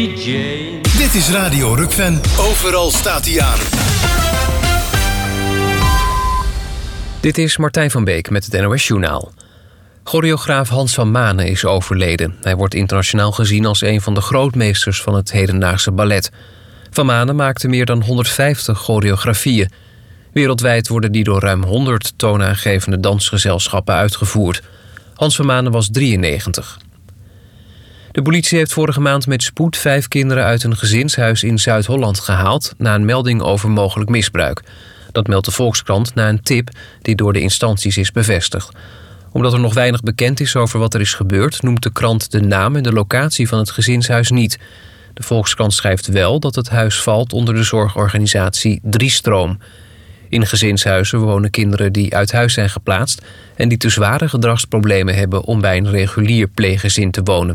Katie Jane. Dit is Radio Rukven. Overal staat hij aan. Dit is Martijn van Beek met het NOS Journaal. Choreograaf Hans van Manen is overleden. Hij wordt internationaal gezien als een van de grootmeesters van het hedendaagse ballet. Van Manen maakte meer dan 150 choreografieën. Wereldwijd worden die door ruim 100 toonaangevende dansgezelschappen uitgevoerd. Hans van Manen was 93. De politie heeft vorige maand met spoed 5 kinderen uit een gezinshuis in Zuid-Holland gehaald na een melding over mogelijk misbruik. Dat meldt de Volkskrant na een tip die door de instanties is bevestigd. Omdat er nog weinig bekend is over wat er is gebeurd, noemt de krant de naam en de locatie van het gezinshuis niet. De Volkskrant schrijft wel dat het huis valt onder de zorgorganisatie Driestroom. In gezinshuizen wonen kinderen die uit huis zijn geplaatst en die te zware gedragsproblemen hebben om bij een regulier pleeggezin te wonen.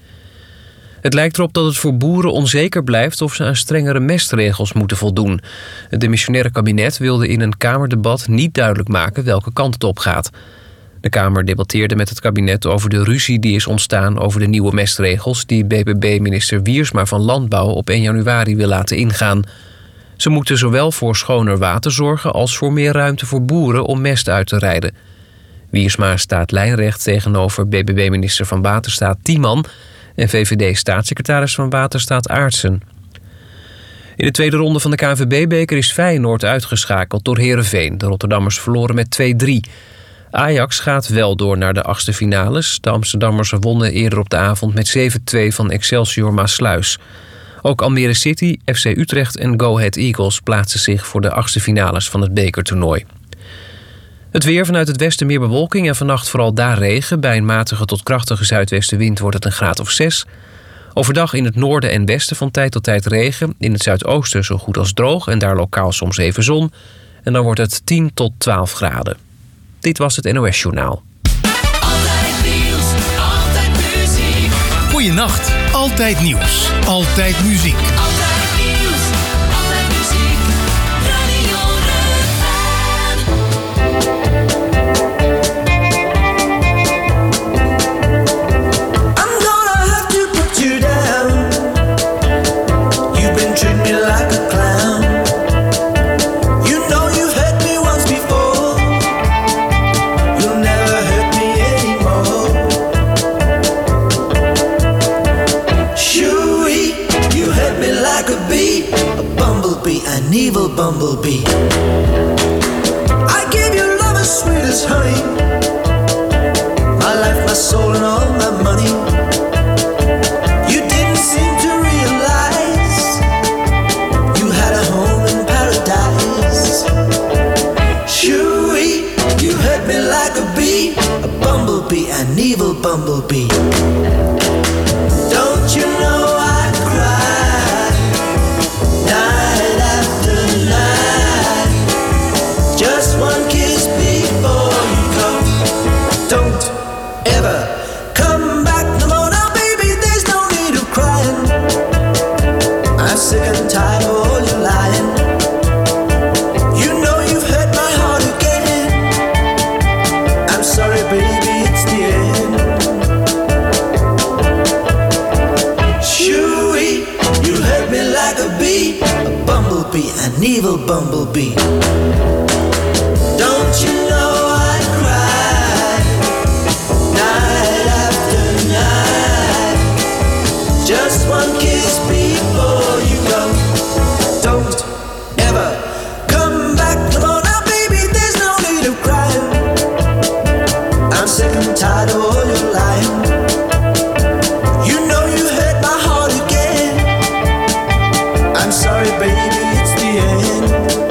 Het lijkt erop dat het voor boeren onzeker blijft of ze aan strengere mestregels moeten voldoen. Het demissionaire kabinet wilde in een Kamerdebat niet duidelijk maken welke kant het op gaat. De Kamer debatteerde met het kabinet over de ruzie die is ontstaan over de nieuwe mestregels die BBB-minister Wiersma van Landbouw op 1 januari wil laten ingaan. Ze moeten zowel voor schoner water zorgen als voor meer ruimte voor boeren om mest uit te rijden. Wiersma staat lijnrecht tegenover BBB-minister van Waterstaat Tiemann en VVD-staatssecretaris van Waterstaat Aartsen. In de tweede ronde van de KNVB-beker is Feyenoord uitgeschakeld door Heerenveen. De Rotterdammers verloren met 2-3. Ajax gaat wel door naar de 8e finales. De Amsterdammers wonnen eerder op de avond met 7-2 van Excelsior Maasluis. Ook Almere City, FC Utrecht en Go Ahead Eagles plaatsen zich voor de 8e finales van het bekertoernooi. Het weer: vanuit het westen meer bewolking en vannacht vooral daar regen. Bij een matige tot krachtige zuidwestenwind wordt het een graad of 6. Overdag in het noorden en westen van tijd tot tijd regen. In het zuidoosten zo goed als droog en daar lokaal soms even zon. En dan wordt het 10 tot 12 graden. Dit was het NOS Journaal. Altijd nieuws, altijd muziek. Goeienacht. Altijd nieuws. Altijd muziek. Altijd nieuws, altijd muziek. Radio Rukven. I'm gonna have to put you down. You've been treating me like a clown. You know you've hurt me once before. You'll never hurt me anymore. Shooey, you hurt me like a bee, a bumblebee, an evil bumblebee. I gave you love as sweet as honey, my life, my soul, and all my money. You didn't seem to realize you had a home in paradise. Shooey, you hurt me like a bee, a bumblebee, an evil bumblebee. Don't you know I cry night after night? Just one kiss before you go. Don't ever come back no more. Now baby, there's no need of crying. I'm sick and tired of all your lying. You know you've hurt my heart again. I'm sorry baby, it's the end. Shooey, you hurt me like a bee, a bumblebee, an evil bumblebee. Don't you know I cry night after night? Just one kiss before you go. Don't ever come back no more. Now baby, there's no need of crying. I'm sick and tired of all your lying. You know you hurt my heart again. I'm sorry baby, it's the end.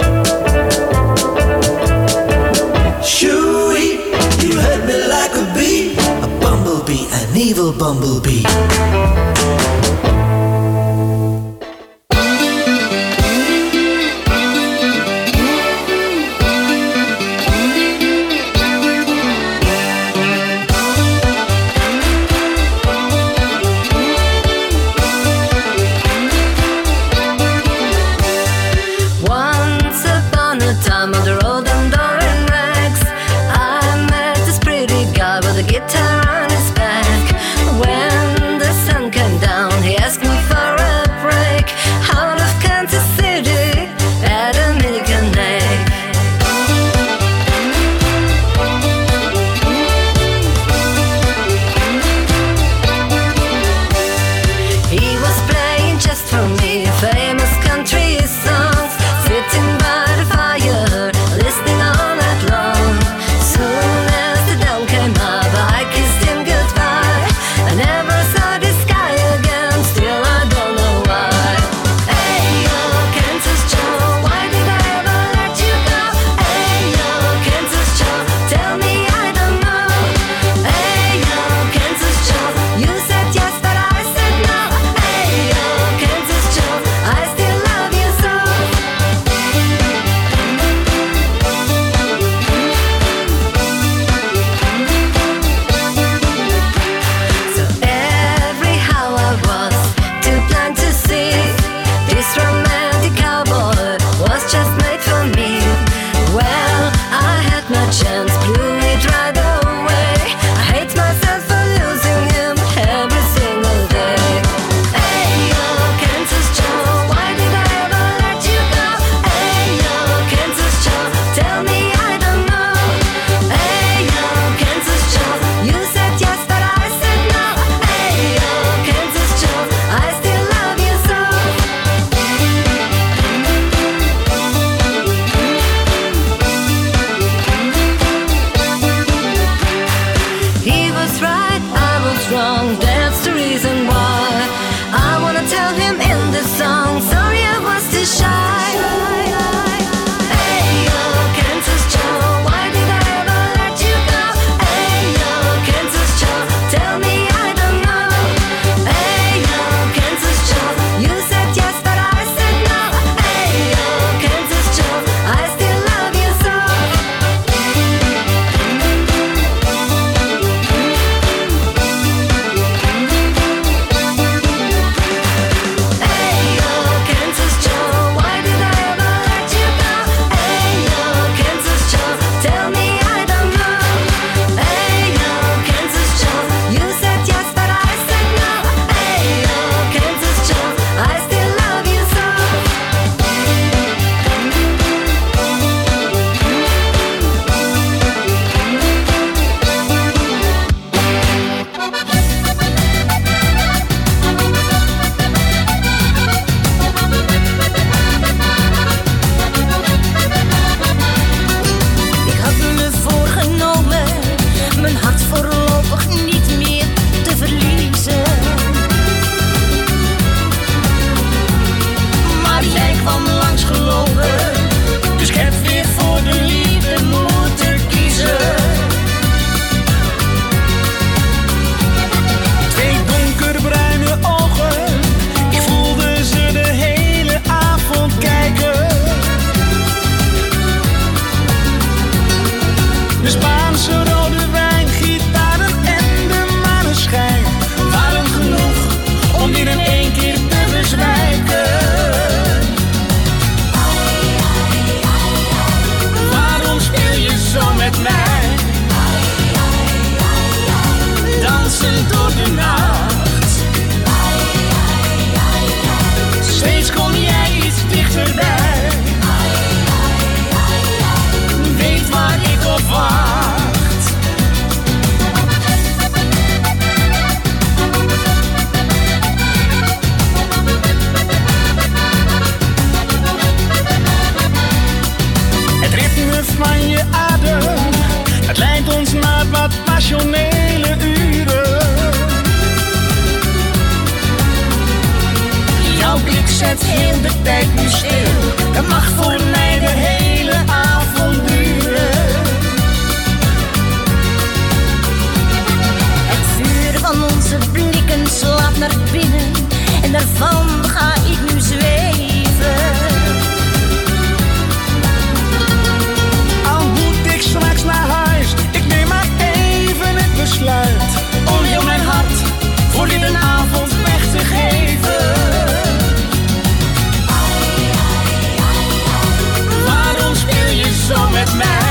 Shooey, you hurt me like a bee, a bumblebee, an evil bumblebee. Once upon a time on the road and door in rags, I met this pretty guy with a guitar on his back. When the sun came down, het heel de tijd nu stil. Dat mag voor mij de hele avond duren. Het vuur van onze blikken slaat naar binnen en daarvan ga ik nu zweven. Al moet ik straks naar huis, ik neem maar even het besluit om heel mijn hart voor dit een avond weg te geven. Waarom speel je zo met mij?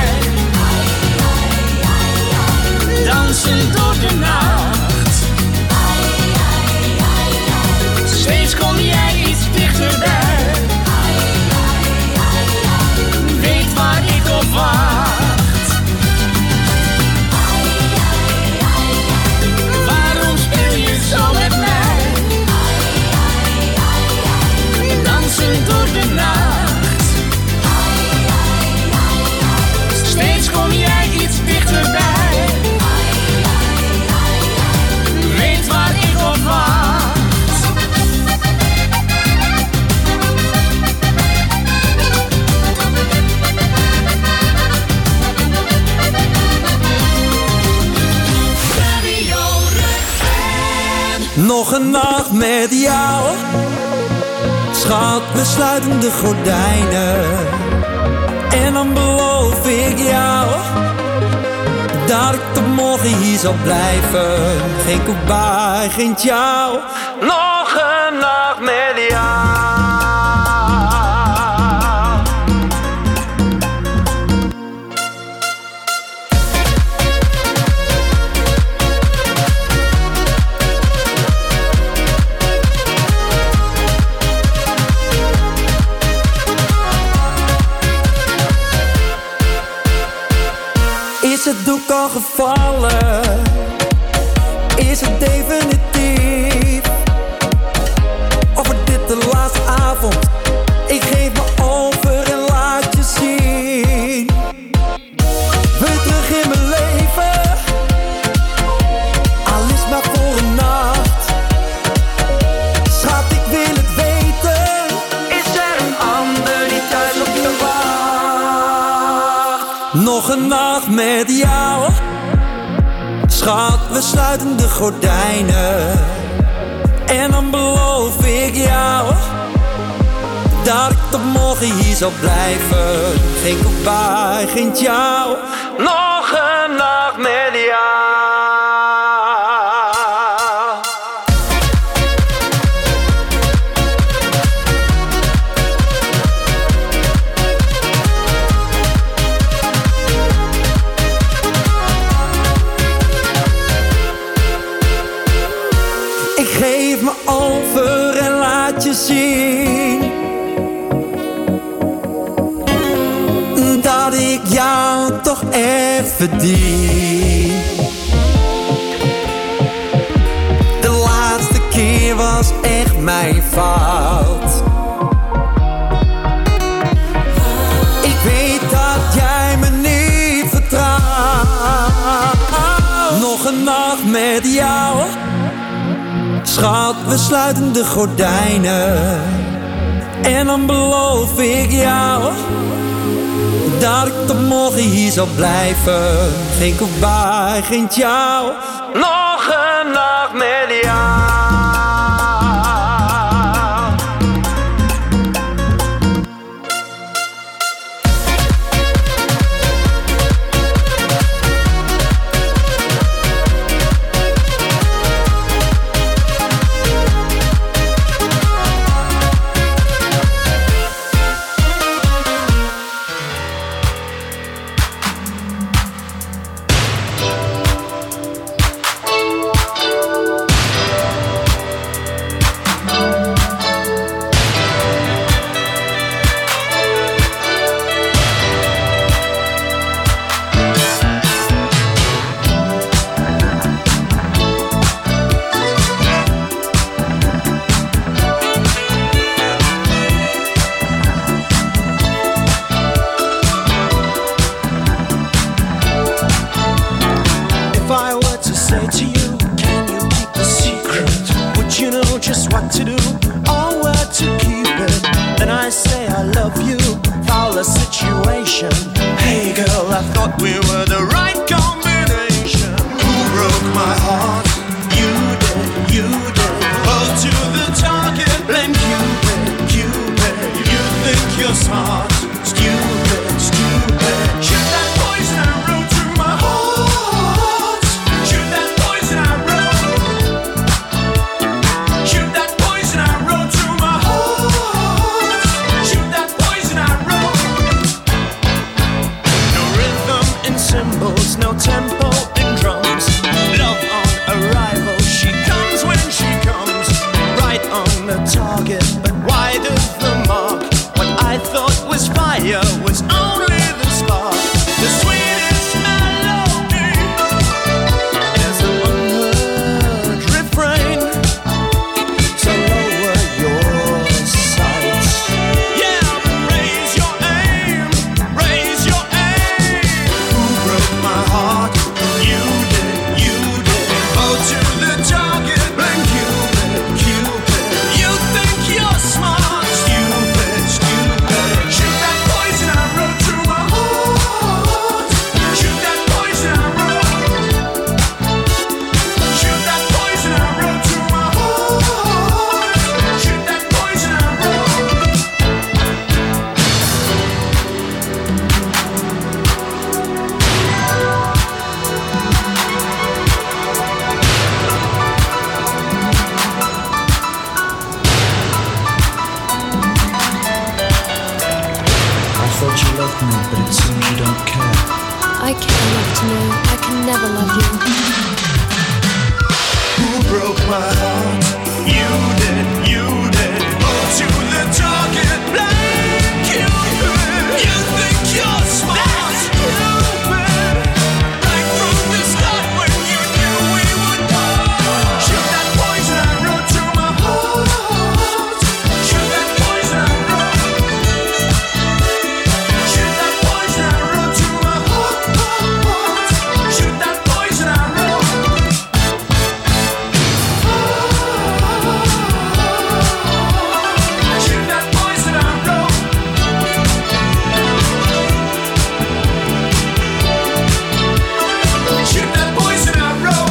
Dansen door de nacht. Steeds kom jij iets dichterbij. Weet waar ik op wacht. Waarom speel je zo met mij? Dansen door de nacht. Steeds kom jij iets dichterbij. Weet waar ik op wacht. Nog een nacht met jou, schat, we sluiten de gordijnen. En dan beloof ik jou dat ik tot morgen hier zal blijven. Geen goodbye, geen ciao. Nog een nacht met jou. Is het doek al gevallen? Is het definitief? Of wordt dit de laatste avond? Ik geef me over en laat je zien. Weer terug in mijn leven, al is maar voor een nacht. Schat, ik wil het weten. Is er een ander die thuis op je wacht? Nog een nacht met jou, schat, we sluiten de gordijnen. En dan beloof ik jou dat ik tot morgen hier zal blijven. Geen goodbye, geen ciao. Nog een nacht met jou. Geef me over en laat je zien dat ik jou toch echt verdien. De laatste keer was echt mijn fout. Ik weet dat jij me niet vertrouwt. Nog een nacht met jou, schat, we sluiten de gordijnen. En dan beloof ik jou dat ik tot morgen hier zal blijven. Geen goodbye, geen ciao. Nog een nacht met jou. just what to do or where to keep situation. Hey girl, I thought we were the right combination. Who broke my heart? You did, you did. Hold to the target, blame Cupid, Cupid. You think you're smart, stupid, stupid. Shoot that poison arrow through my heart. Shoot that poison arrow. Shoot that poison arrow through my heart. Shoot that poison arrow. No rhythm in cymbals, no tempo in drums. Love on arrival, she comes when she comes. Right on the target, but wide of the mark. What I thought was fire was only the spark. The sweetest melody is an unheard refrain. So lower your sights. Yeah, raise your aim, raise your aim. Who broke my heart? You did, you did. Oh, to the target, blame Cupid, Cupid. You think you're smart, stupid, stupid. Shoot that poison arrow through my heart. Shoot that poison arrow. Shoot that poison arrow through my heart. Shoot that poison arrow. I thought you loved me, but it seems you don't care. I care enough to know I can never love you. Who broke my heart? You did, you did. Oh, to the target, blame Cupid. You think you're smart, stupid. Right from the start when you knew we would part. Shoot that poison arrow through my heart. Shoot that poison arrow. Shoot that poison arrow through my heart. Shoot that poison arrow. Shoot that poison arrow. Shoot that poison arrow.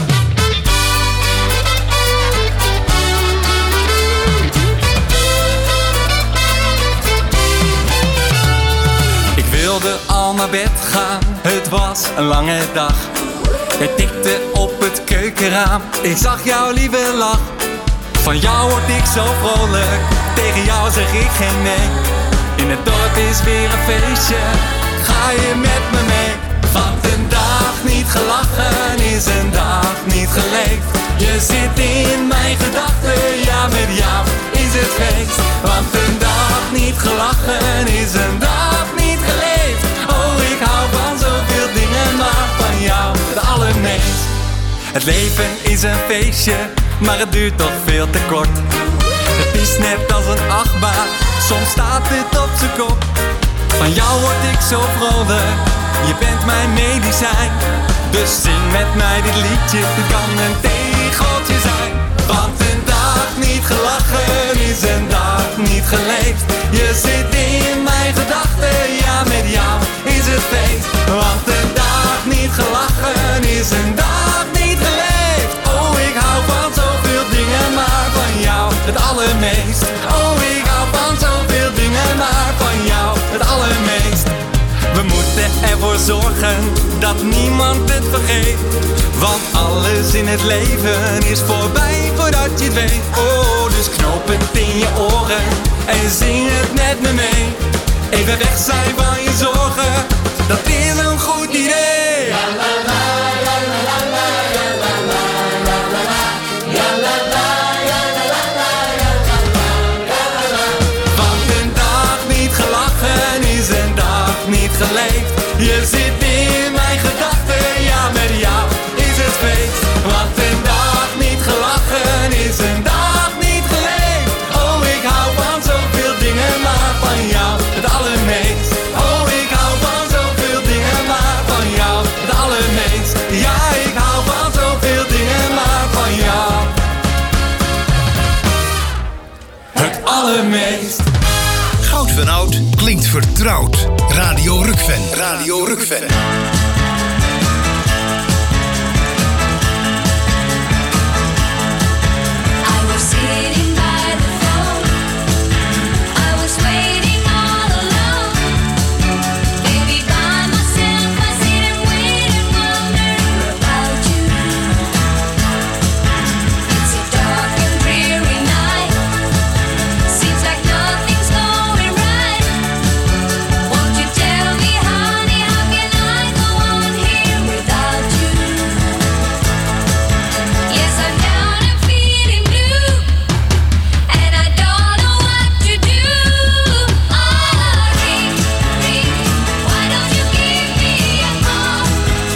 Ik wilde al naar bed gaan, het was een lange dag. Het tikte op het keukenraam, ik zag jouw lieve lach. Van jou word ik zo vrolijk, tegen jou zeg ik geen nee. In het dorp is weer een feestje, ga je met me mee? Want een dag niet gelachen is een dag niet geleefd. Je zit in mijn gedachten, ja met jou is het feest. Want een dag niet gelachen is een dag niet geleefd. Oh, ik hou van zoveel dingen, maar van jou het allermeest. Het leven is een feestje, maar het duurt toch veel te kort. Het is net als een achtbaan, soms staat het op z'n kop. Van jou word ik zo vrolijk, je bent mijn medicijn. Dus zing met mij dit liedje, het kan een tegeltje zijn. Want een dag niet gelachen is een dag niet geleefd. Je zit in mijn gedachten, ja met jou is het feest. Want een dag niet gelachen is een dag niet geleefd. Oh, ik hou van zoveel dingen, maar van jou het allermeest. Oh, ik hou van zoveel dingen, maar van jou het allermeest. We moeten ervoor zorgen dat niemand het vergeet. Want alles in het leven is voorbij voordat je het weet. Oh, dus knoop het in je oren en zing het met me mee. Even weg zijn van je zorgen, dat is een goed idee. Want een dag niet gelachen is een dag niet geleefd. Je zit in mijn gedachten, ja met jou is het feest. Want een dag niet gelachen is een dag niet geleefd. Oh, ik hou van zoveel dingen, maar van jou het allermeest. Oh, ik hou van zoveel dingen, maar van jou het allermeest. Ja, ik hou van zoveel dingen, maar van jou het allermeest. van oud klinkt vertrouwd. Radio Rukven. Radio Rukven. I was sitting by the phone. I was waiting all alone. Maybe by myself I sit and wait and wonder about you. It's a dark and dreary night. Seems like nothing's going right. Won't you tell me, honey, how can I go on here without you? Yes, I'm down and feeling blue, and I don't know what to do. Oh, ring, ring, why don't you give me a call?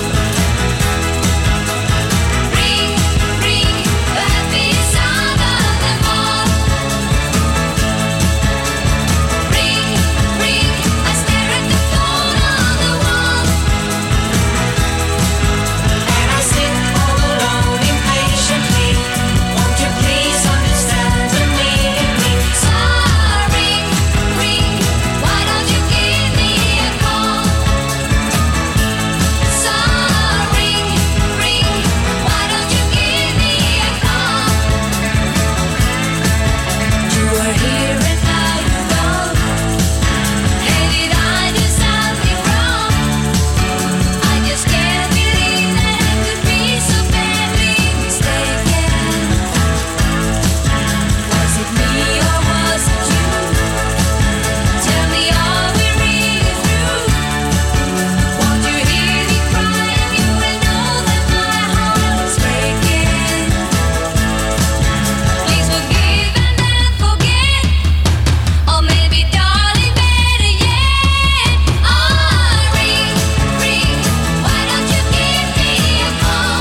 Ring, ring, the happiest sound of them all. Ring, ring, I stare at the phone on the wall, and I sit all alone impatiently. Won't you please understand and need me? Sorry, ring, why don't you give me a call? Sorry, ring, why don't you give me a call? You were here and now you're gone. Hey, did I do something wrong? I just can't believe that I could be so badly mistaken. Was it me or was it you? Tell me, are we really through? Won't you hear me crying? You will know that my heart is breaking. Please forgive and then forget, or maybe, darling, better yet. Oh, ring, ring, why don't you give me a call?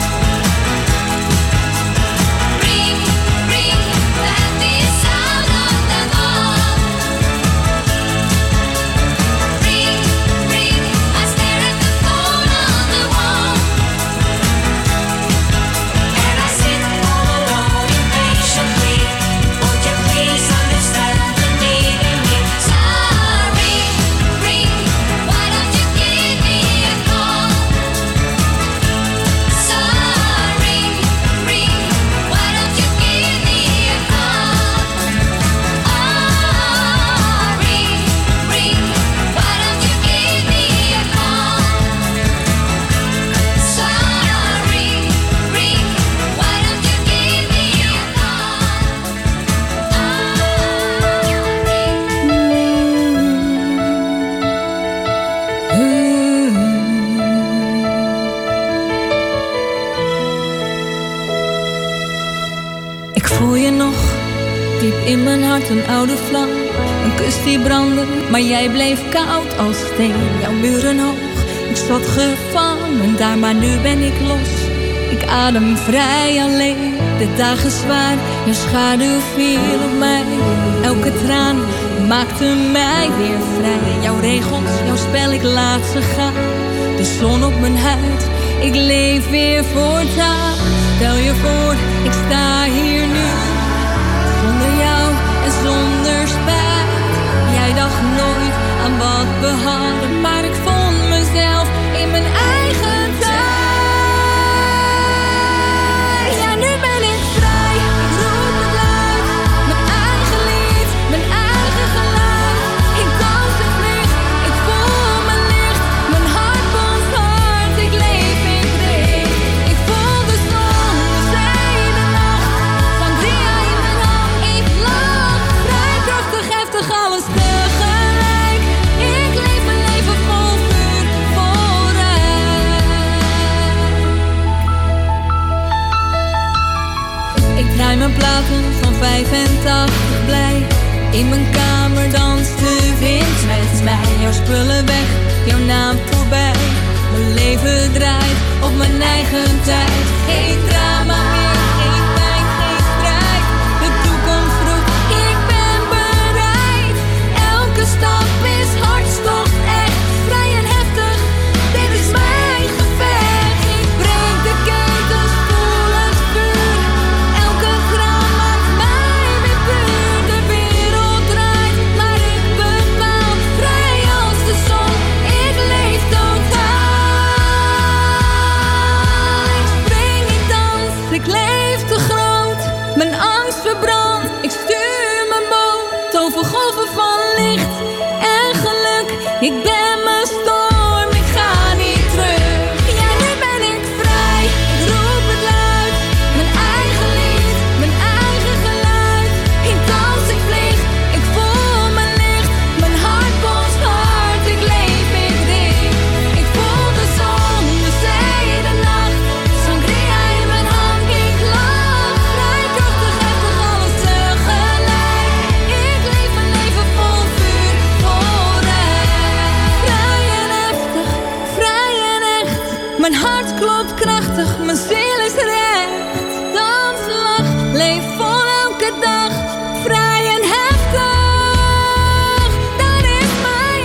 Ring, ring, the happiest sound of them all. Ring, ring, I stare at the phone on the wall, and I sit all alone impatiently. Won't you please understand the need in me? Sorry, ring, why don't you give me a call? Sorry, ring, why don't you give me a call? Oh, ring, ring, why don't you give me a call? Sorry, ring, why don't you give me a Ik voel je nog, diep in mijn hart een oude vlam. Een kus die brandde, maar jij bleef koud als steen. Jouw muren hoog, ik zat gevangen daar, maar nu ben ik los. Ik adem vrij alleen, de dagen zwaar. Je schaduw viel op mij, elke traan maakte mij weer vrij. Jouw regels, jouw spel, ik laat ze gaan. De zon op mijn huid, ik leef weer voortaan. Stel je voor, ik sta hier nu, zonder jou en zonder spijt. Jij dacht nooit aan wat we hadden, maar ik vond mezelf in mijn eigen tijd. Ja, nu ben ik vrij, ik roep het luid. Mijn eigen lied, mijn eigen geluid. Ik dans en vlieg, ik voel me licht. Mijn hart bonst hard, ik leef in vrede. Ik voel de zon, de zee, de nacht. Sangria in mijn hand, ik lach. Vrij, krachtig, heftig, alles tegelijk. Ik leef mijn leven vol vuur vooruit. Ik draai mijn platen van 85 blij. In mijn kamer danst de wind met mij. Jouw spullen weg, jouw naam voorbij. Mijn leven draait op mijn eigen tijd. Geen drama meer, geen pijn, geen strijd. De toekomst roept, ik ben bereid. Elke stap is hartstocht, echt vrij en heftig. Dit is mijn gevecht. Ik breek de ketens, voel het vuur. Elke graan maakt mij weer puur. De wereld draait, maar ik ben mijn angst verbrandt. Ik stuur mijn boot over golven van licht en geluk. Ik ben mijn storm, ik ga niet terug. Ja, nu ben ik vrij, ik roep het luid. Mijn eigen lied, mijn eigen geluid. Ik dans, ik vlieg, ik voel mijn licht. Mijn hart bonst hard, ik leef, ik dicht. Ik voel de zon, de zee, de nacht. Sangria in mijn hand, ik lach. Vrij, krachtig, heftig, alles tegelijk. Ik leef een leven vol vuur, vol recht. Vrij en heftig, vrij en echt. Mijn hart klopt krachtig, mijn ziel is recht. Dans, lach, leef vol elke dag. Vrij en heftig, dat is mijn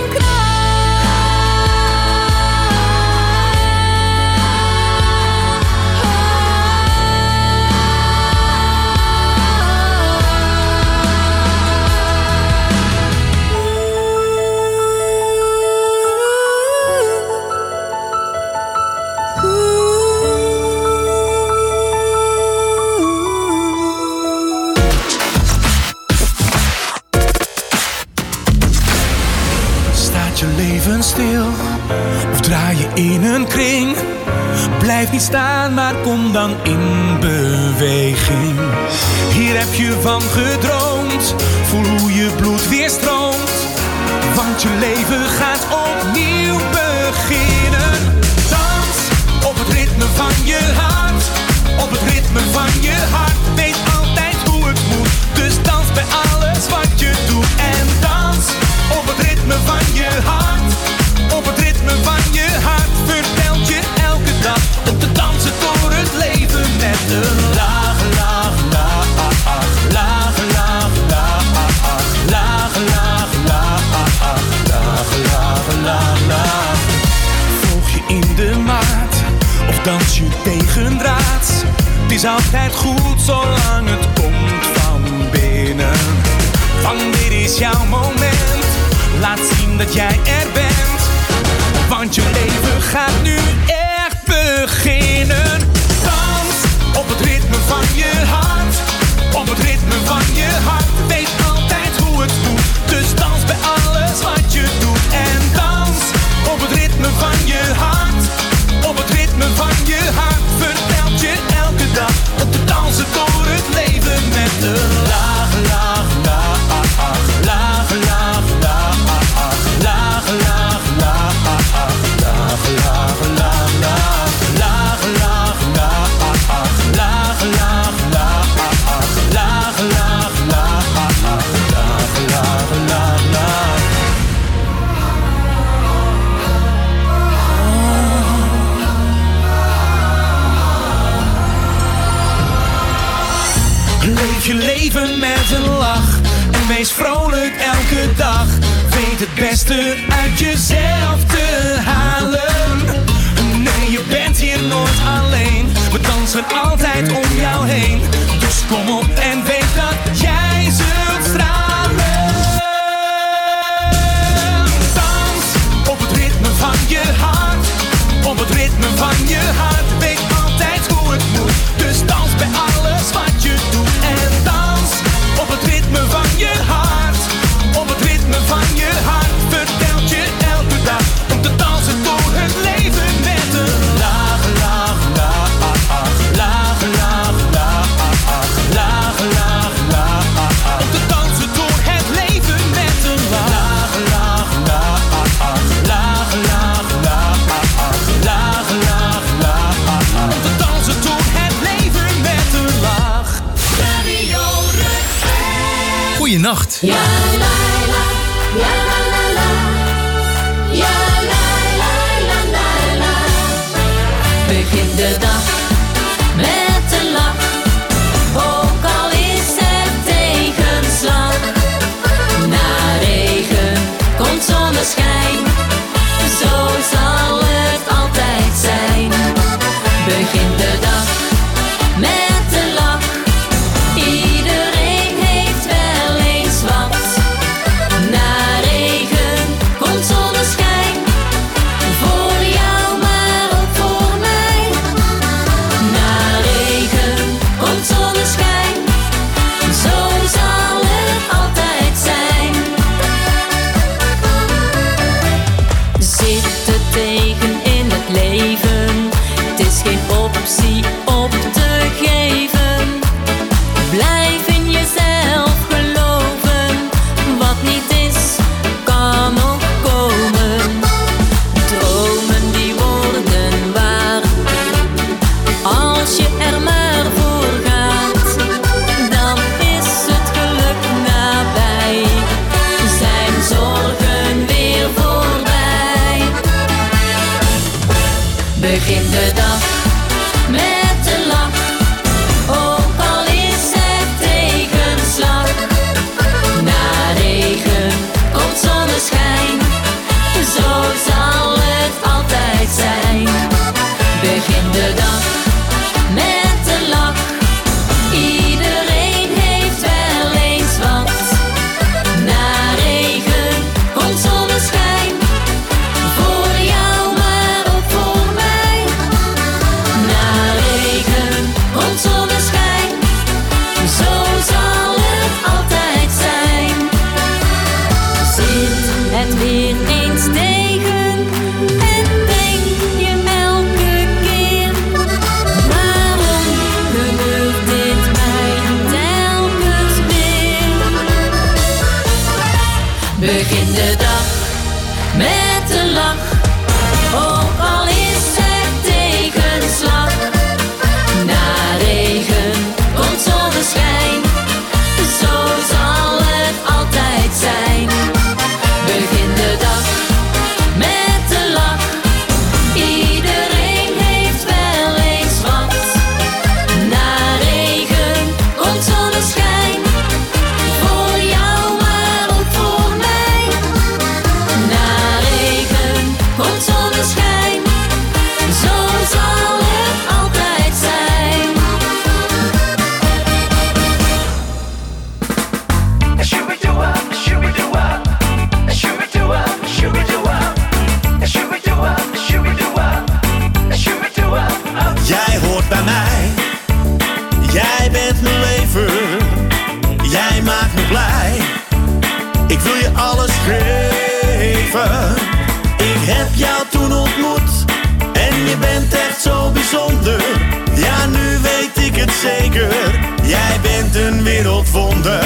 Staat je leven stil of draai je in een kring? Blijf niet staan, maar kom dan in beweging. Hier heb je van gedroomd, voel hoe je bloed weer stroomt. Want je leven gaat opnieuw beginnen. Dans op het ritme van je hart, op het ritme van je hart. Weet altijd hoe het moet, dus dans bij alles wat je doet. En dans op het ritme van je hart, op het ritme van je hart. Vertelt je elke dag om te dansen door het leven met een laag, laag, laag, laag, laag, laag, laag, laag, laag, laag, laag, laag. Volg je in de maat of dans je tegen draad? Het is altijd goed zolang het komt van binnen. Van dit is jouw moment, laat zien dat jij er bent. Want je leven gaat nu echt beginnen. Dans op het ritme van je hart, op het ritme van je hart. Weet altijd hoe het moet, dus dans bij alles wat je doet. En dans op het ritme van je hart, op het ritme van je hart. Vertelt je elke dag om te dansen door het leven met een laag, laag, laag, laag, laag, laag, laag, laag, laag, laag, laag, laag, laag, laag, laag, laag, laag, laag, laag, laag. Leef je leven met een lach en wees vrolijk elke dag. Weet het beste uit jezelf te halen. Nee, je bent hier nooit alleen. We dansen altijd om jou heen. Dus kom op en weet dat jij zult stralen. Dans op het ritme van je hart, op het ritme van je hart. Weet altijd hoe het moet, dus dans bij alles wat je doet. En dans op het ritme van je hart, op het ritme van je hart. Vertelt je elke dag om te dansen door het leven met een laag, laag, laag, laag, laag, laag, laag, laag, laag. Om te dansen door het leven met een laag, laag, laag, laag, laag, laag, laag, laag, laag. Om te dansen door het leven met een laag. Radio Rutger. Goeienacht. Ja la la, ja la la la, ja la la la la la. Begin de dag met een lach, ook al is het tegenslag. Na regen komt zonneschijn, zo zal het altijd zijn. Begin de dag met een lach, iedereen heeft wel eens wat. Na regen komt zonneschijn, voor jou maar ook voor mij. Begin de dag met een lach, ook al is het tegenslag. Na regen komt zonneschijn, zo zal het altijd zijn. Begin de dag met een lach, iedereen heeft wel eens wat. Na regen komt zonneschijn, voor jou maar ook voor mij. Na regen komt zonneschijn, zo zal het altijd zijn. Jij hoort bij mij, jij bent mijn leven, jij maakt me blij. Ik wil je alles geven. Ik heb jou toen ontmoet en je bent echt zo bijzonder. Ja, nu weet ik het zeker, jij bent een wereldwonder.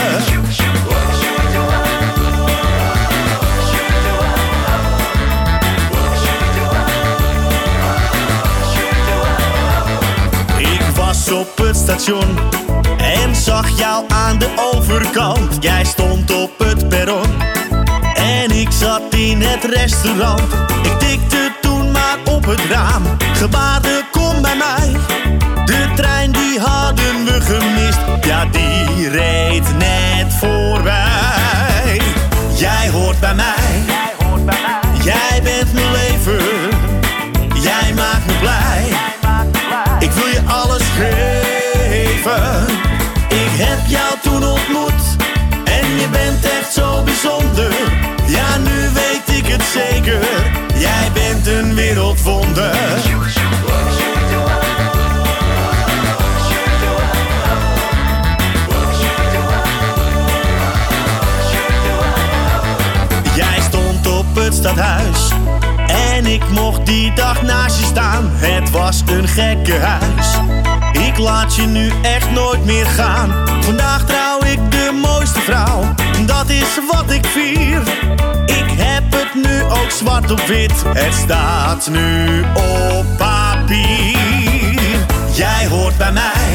Ik was op het station en zag jou aan de overkant. Jij stond op het perron en ik zat in het restaurant. Ik tikte toen maar op het raam, gebaarde kom bij mij. De trein die hadden we gemist, ja die reed net voorbij. Jij hoort bij mij, jij bent mijn leven, jij maakt me blij. Ik wil je alles geven. Ik heb jou toen ontmoet en je bent echt zo bijzonder. Ja, nu weet ik het zeker, jij bent een wereldwonder. Jij stond op het stadhuis en ik mocht die dag naast je staan. Het was een gekkenhuis, ik laat je nu echt nooit meer gaan. Vandaag trouw ik de mooiste vrouw, dat is wat ik vier. Ik heb het nu ook zwart op wit, het staat nu op papier. Jij hoort bij mij,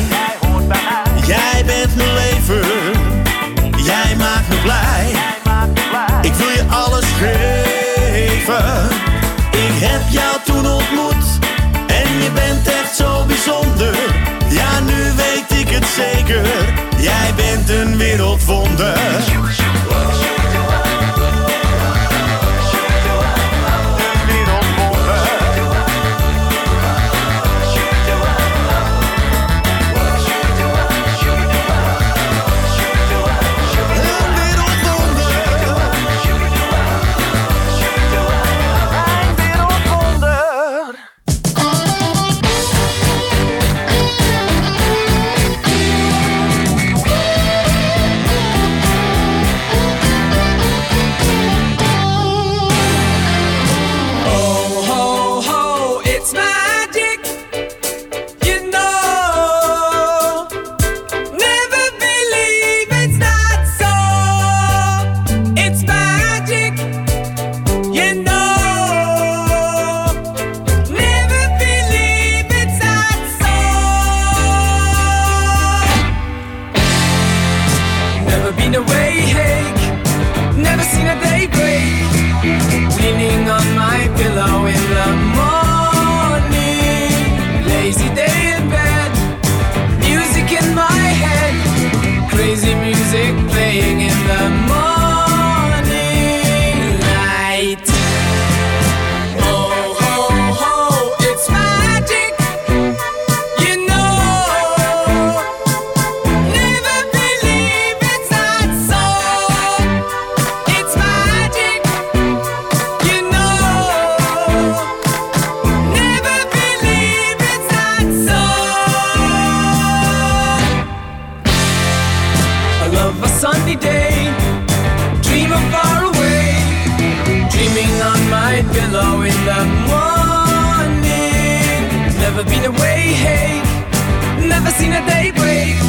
jij bent mijn leven, jij maakt me blij. Ik wil je alles geven. Ik heb jou toen ontmoet en je bent echt zo bijzonder. Ja, nu weet ik het zeker, jij bent een wereldwonder.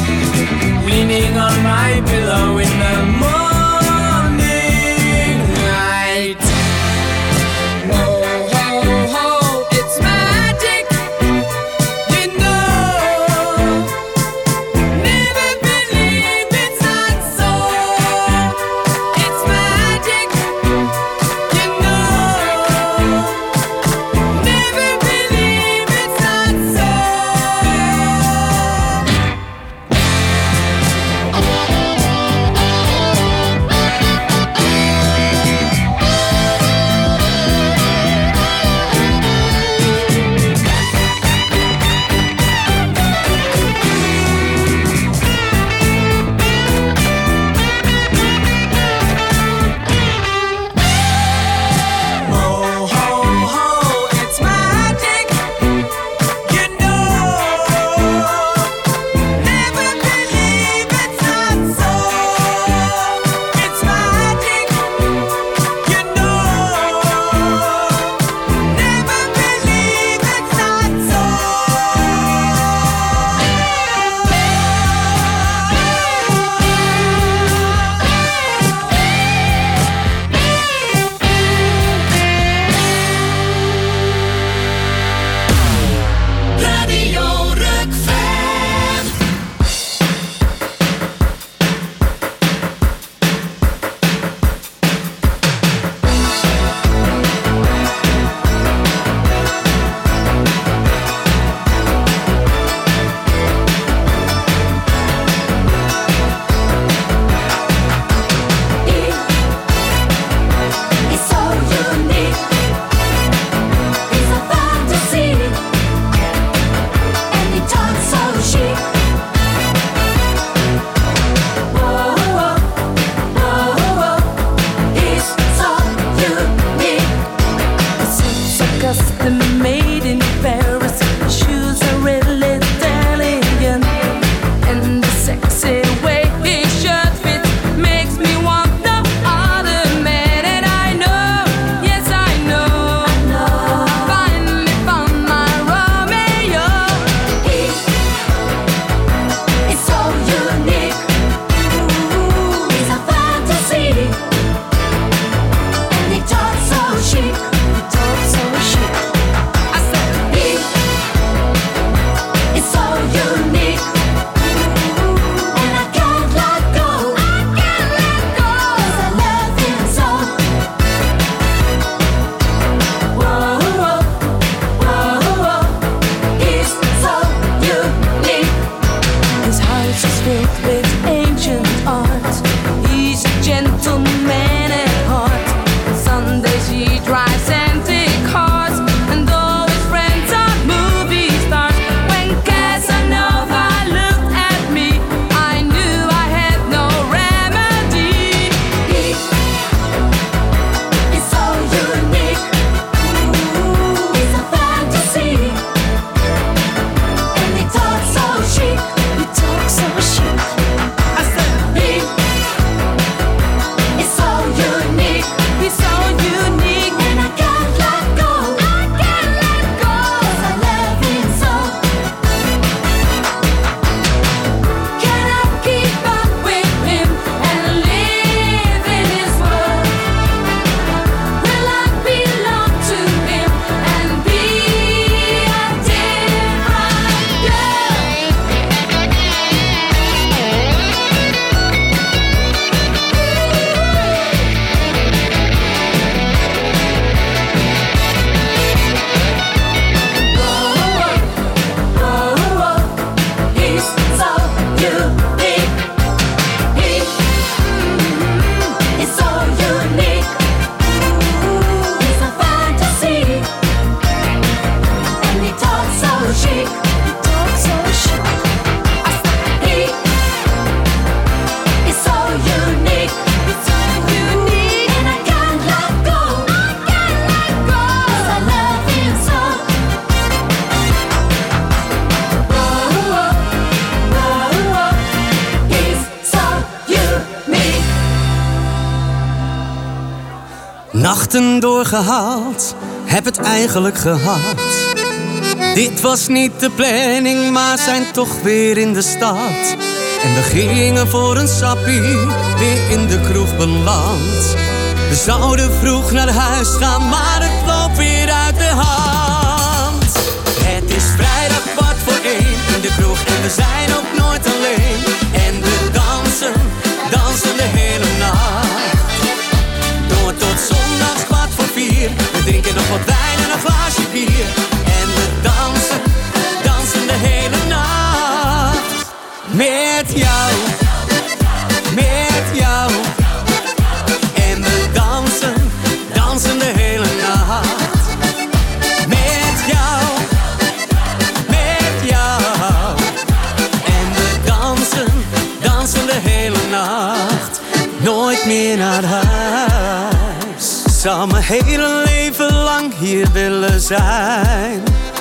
Leaning on my pillow in the morning Nachten doorgehaald, heb het eigenlijk gehad. Dit was niet de planning, maar zijn toch weer in de stad. En we gingen voor een sappie, weer in de kroeg beland. We zouden vroeg naar huis gaan, maar het loopt weer uit de hand. Het is vrijdag 1:15 in de kroeg en we zijn ook nooit alleen. En we dansen, dansen de hele nacht. Door tot zondags 3:15. We drinken nog wat wijn en een glaasje bier. En we dansen, dansen de hele nacht. Met jou, met jou. En we dansen, dansen de hele nacht. Met jou, met jou. En we dansen, dansen de hele nacht. Nooit meer naar huis. Zou mijn hele leven lang hier willen zijn.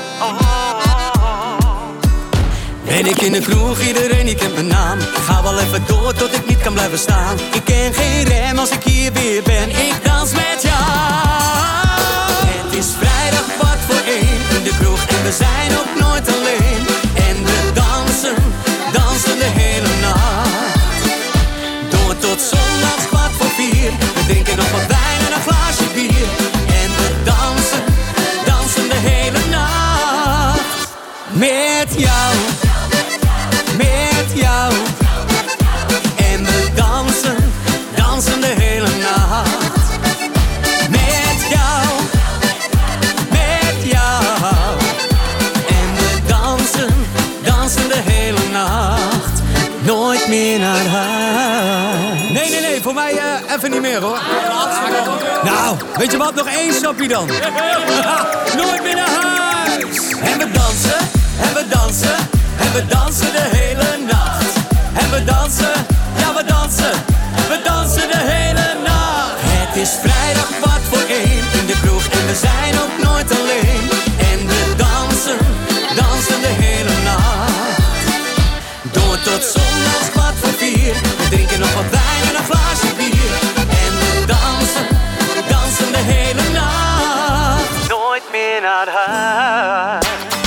Ben ik in de kroeg, iedereen die kent mijn naam. Ik ga wel even door tot ik niet kan blijven staan. Ik ken geen rem als ik hier weer ben. Ik dans met jou. Het is vrijdag 1:15 in de kroeg en we zijn ook nooit alleen. En we dansen, dansen de hele nacht. Door tot zondags 3:15. We drinken nog wat wijn en een glaasje bier. En we dansen, dansen de hele nacht. Met jou. Met jou. En we dansen, dansen de hele nacht. Met jou. Met jou. En we dansen, dansen de hele nacht. Nooit meer naar huis. Nee, voor mij even niet meer hoor. Nou, weet je wat? Nog één stapje dan. Nooit meer naar huis. En we dansen, en we dansen. En we dansen de hele nacht. En we dansen, ja we dansen. We dansen de hele nacht. Het is vrijdag 1:15 in de kroeg en we zijn ook nooit alleen. En we dansen, dansen de hele nacht. Door tot zondags 3:15. We drinken nog wat wijn en een glaasje bier. En we dansen, dansen de hele nacht. Nooit meer naar huis.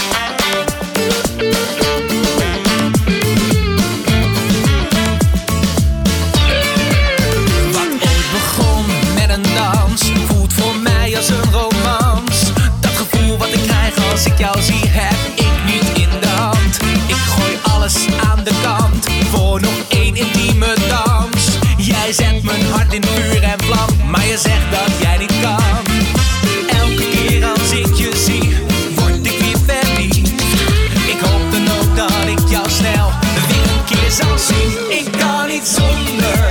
Als een romans. Dat gevoel wat ik krijg als ik jou zie, heb ik niet in de hand. Ik gooi alles aan de kant voor nog één intieme dans. Jij zet mijn hart in vuur en vlam, maar je zegt dat jij niet kan. Elke keer als ik je zie, word ik weer verliefd. Ik hoop dan ook dat ik jou snel weer een keer zal zien. Ik kan niet zonder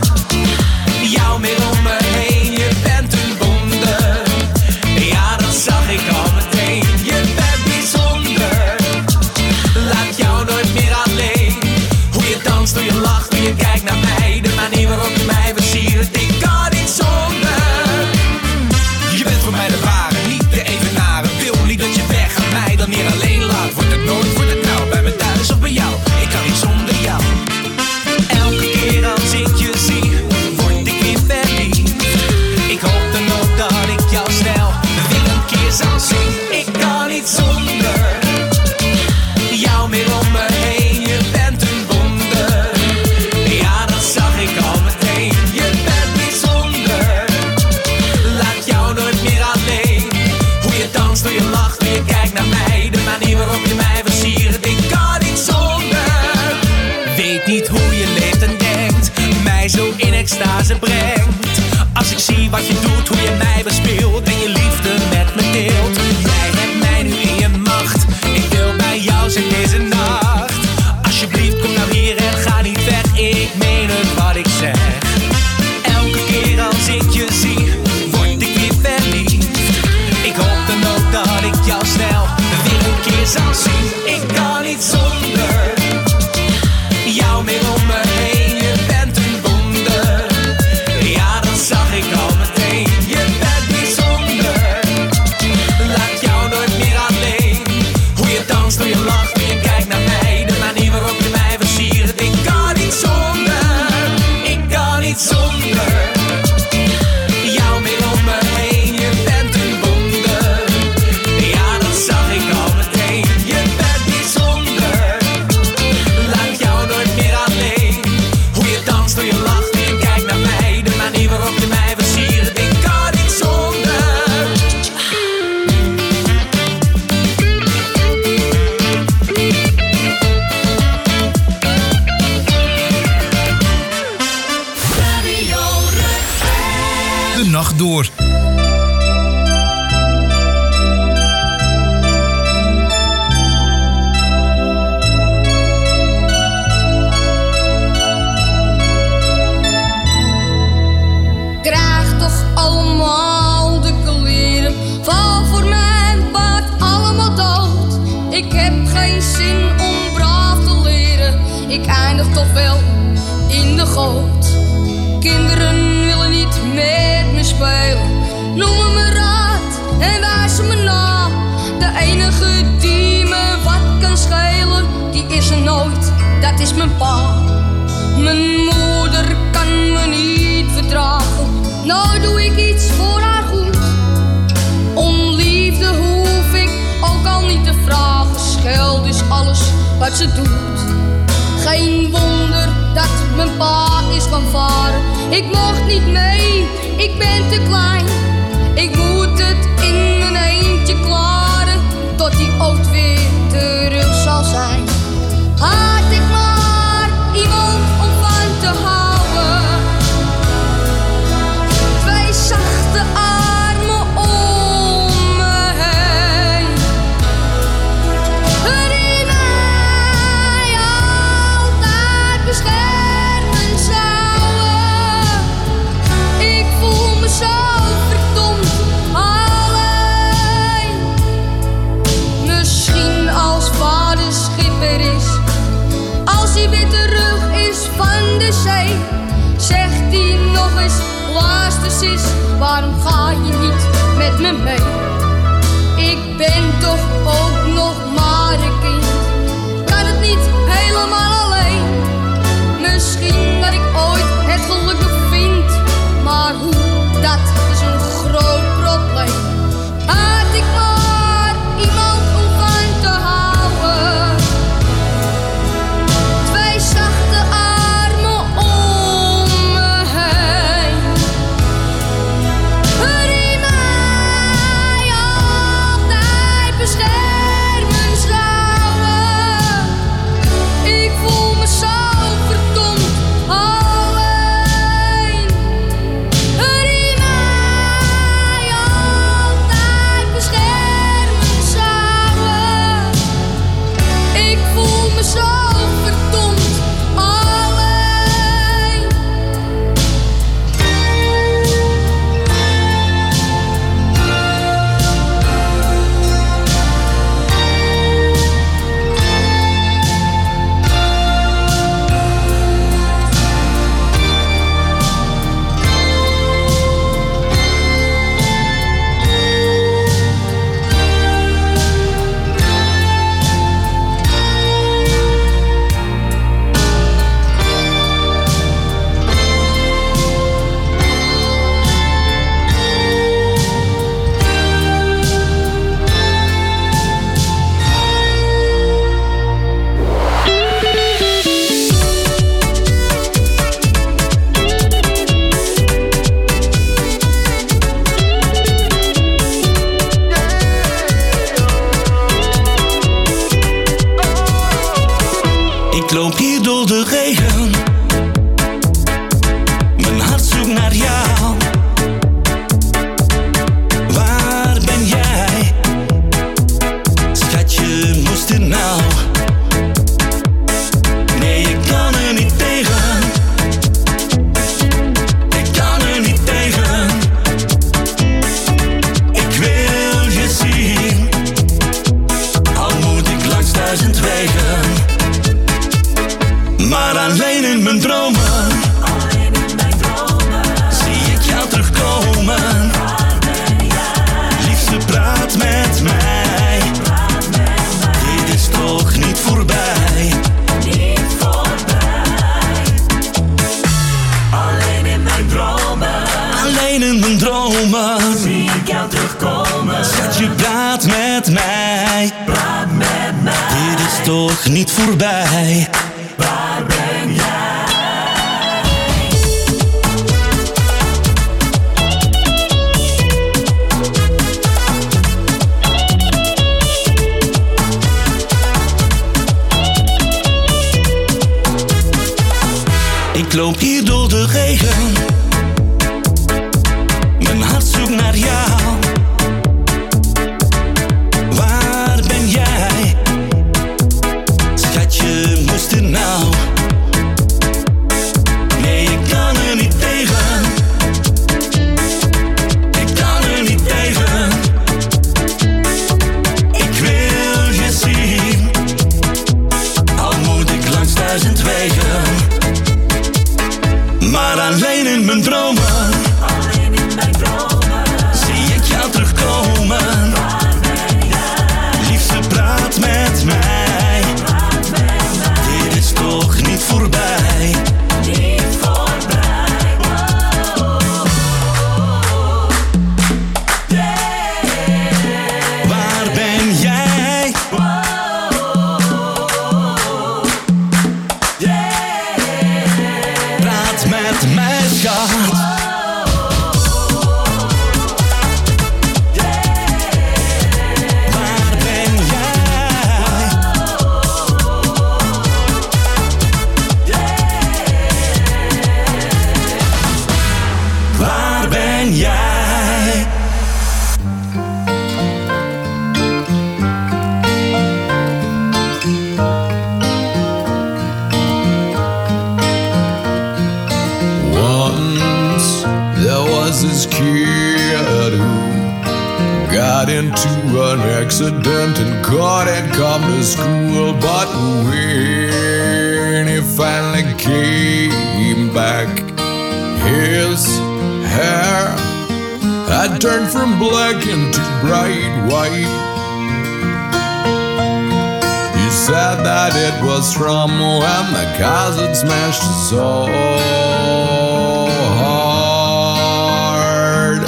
jou meer om me heen. Je bent een wonder. Ja, dat zag ik al meteen. Je bent bijzonder. Laat jou nooit meer alleen. Hoe je danst, hoe je lacht, hoe je kijkt naar mij. De manier waarop je mij versiert. Ik kan niet zonder. Je bent voor mij de ware, niet de evenaren. Wil niet dat je weg gaat, mij dan hier alleen laat. Wordt het nooit, wordt het nou, bij me thuis of bij jou. Ik kan niet zonder jou. Elke keer als ik je zie, word ik weer verliefd. Ik hoop dan ook dat ik jou snel weer een keer zal zien. Ik kan niet zonder jou meer om me heen. Je bent een wonder. Ja, dat zag ik al meteen. Je bent bijzonder. Laat jou nooit meer alleen. Hoe je danst, hoe je lacht, hoe je kijkt naar mij. De manier waarop je mij versiert. Ik kan niet zonder. Weet niet hoe je leeft en denkt, mij zo in extase brengt. Als ik zie wat je doet, hoe je mij bespeelt en je liefde met me deelt. Jij hebt mij nu in je macht. Ik wil bij jou zijn deze nacht. Alsjeblieft kom nou hier en ga niet weg. Ik meen het wat ik zeg. Elke keer als ik je zie, word ik weer verliefd. Ik hoop dan ook dat ik jou snel weer een keer zal zien. Ik kan niet zonder jou meer om me heen. Je bent een wonder. Ja, dat zag ik al meteen. Je bent bijzonder. Laat jou nooit meer alleen. Hoe je danst, hoe je lacht, hoe je kijkt naar mij. De manier waarop je mij versiert. Ik kan niet zonder. Ik kan nacht door. Krijg toch allemaal de kleren, val voor mijn paard allemaal dood. Ik heb geen zin om braaf te leren, ik eindig toch wel in de goot. Kinderen willen niet met me spelen, noemen me raad en wijzen me na. De enige die me wat kan schelen, die is er nooit, dat is mijn pa. Mijn moeder kan me niet verdragen, nou doe ik iets voor haar goed. Om liefde hoef ik ook al niet te vragen, scheld is alles wat ze doet. Geen wonder dat mijn pa is gaan varen, ik mocht niet mee, ik ben te klein. Ik moet het in mijn eentje klaren, tot die ooit weer terug zal zijn. Had ik maar iemand om van te houden, twee zachte armen om me heen, die mij altijd beschermen zouden. Ik voel me zo verdomd alleen. Misschien als vader schipper is, als hij weer terug is van de zee, zegt hij nog eens, luister sis, waarom ga je niet met me mee? Ik ben toch ook nog maar een kind, kan het niet helemaal alleen. Misschien dat ik ooit het geluk nog vind, maar hoe, dat is een groot probleem. Had ik maar iemand om van te houden, twee zachte armen om me heen, die mij altijd beschermen zouden. Ik voel me zo verdomd alleen, die mij altijd beschermen zouden. Ik voel me zo verdomd alleen. Ik loop hier door de regen, mijn hart zoekt naar jou. Waar ben jij? Schatje, moest het nou? Nee, ik kan er niet tegen. Ik kan er niet tegen. Ik wil je zien, al moet ik langs 1000 wegen. Maar alleen in mijn dromen, zie ik jou terugkomen. Liefste, praat met mij. Dit is toch niet voorbij. Alleen in mijn dromen, alleen in mijn dromen, zie ik jou terugkomen. Schatje, praat met mij. Dit is toch niet voorbij. Waar ben jij? Ik loop hier door de regen, Mijn hart zoekt naar jou. Waar ben jij? Schatje, moest het nou? Nee, ik kan er niet tegen. Ik kan er niet tegen. Ik wil je zien. Al moet ik langs 1000 wegen. Maar alleen in mijn dromen. Alleen in mijn dromen. Zie ik jou terugkomen. Waar ben jij? Liefste, praat met mij. Praat met mij. Dit is toch niet voorbij. Niet voorbij. Oh. Yeah. Waar ben jij? Praat met mij, schat. Waar ben jij? Waar ben jij? Once there was this kid who got into an accident and couldn't come to school. But when he finally came back, his hair had turned from black into bright white. He said that it was from when the cars had smashed so hard.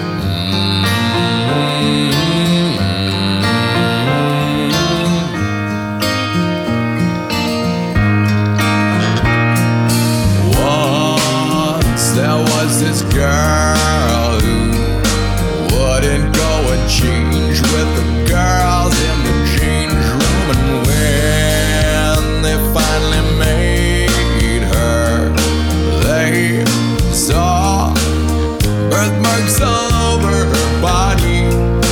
Once there was this girl who wouldn't go and change with the girls in the change room, and when they finally made her, they saw birthmarks all over her body.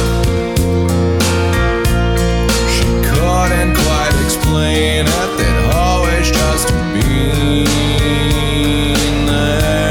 She couldn't quite explain it, they'd always just been there.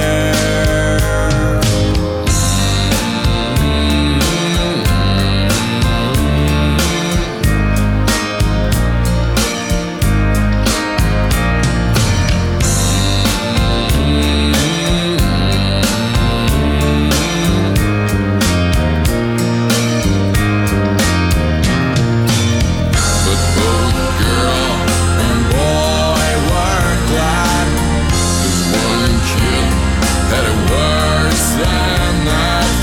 But both girl and boy were glad, 'cause one kid had it worse than that.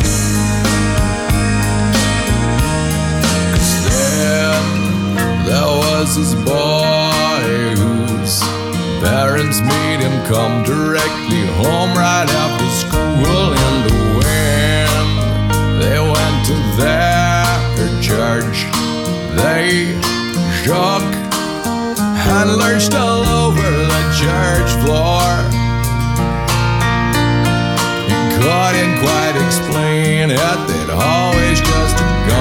'Cause then there was this boy whose parents made him come directly home right after school. And when they went to their church, they shook and lurched all over the church floor. He couldn't quite explain it, they'd always just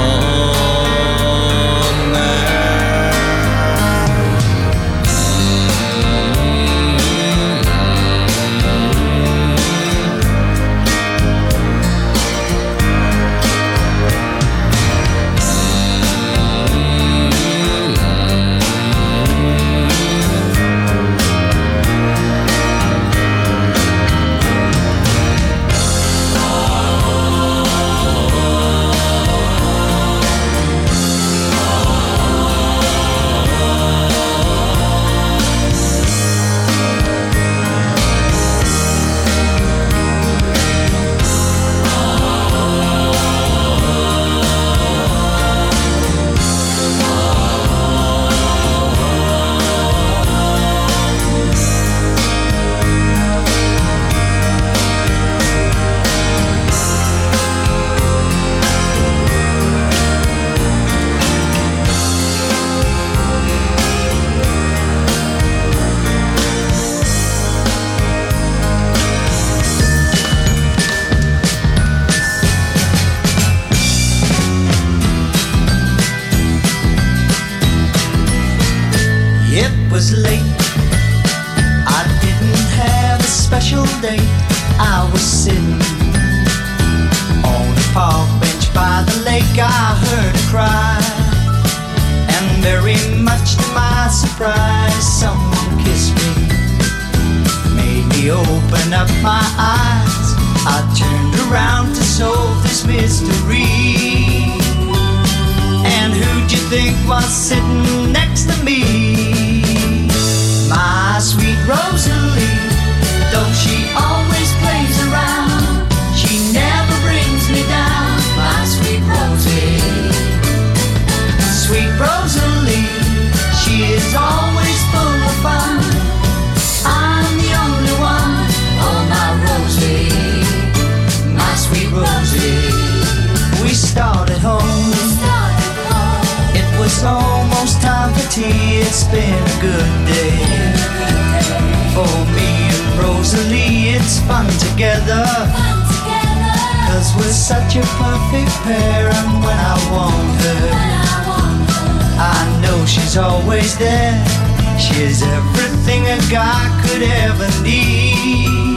gone there. day I was sitting on a park bench by the lake. I heard her cry, and very much to my surprise, someone kissed me, made me open up my eyes. I turned around to solve this mystery. And who'd you think was sitting next to me? My sweet Rosalie. Though she always plays around, she never brings me down. My sweet Rosie. Sweet Rosalie, she is always full of fun. I'm the only one, oh my Rosie, my sweet Rosie. We started home. It was almost time for tea. It's been a good day for me and Rosalie. It's fun together, 'cause we're such a perfect pair. And when I want her, I know she's always there. She's everything a guy could ever need.